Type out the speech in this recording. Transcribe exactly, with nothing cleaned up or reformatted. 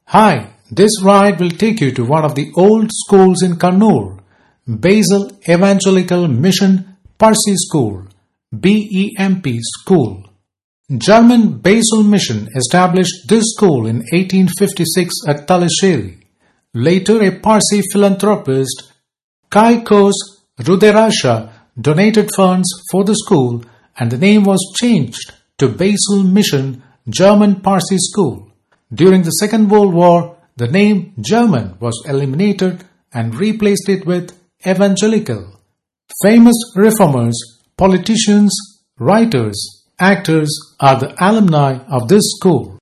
Hi, this ride will take you to one of the old schools in Kannur, Basil Evangelical Mission Parsi School, B E M P School. German Basil Mission established this school in eighteen fifty-six at Talasheri. Later, a Parsi philanthropist, Kaikos Ruderasha, donated funds for the school and the name was changed to Basil Mission German Parsi School. During the Second World War, the name German was eliminated and replaced it with Evangelical. Famous reformers, politicians, writers, actors are the alumni of this school.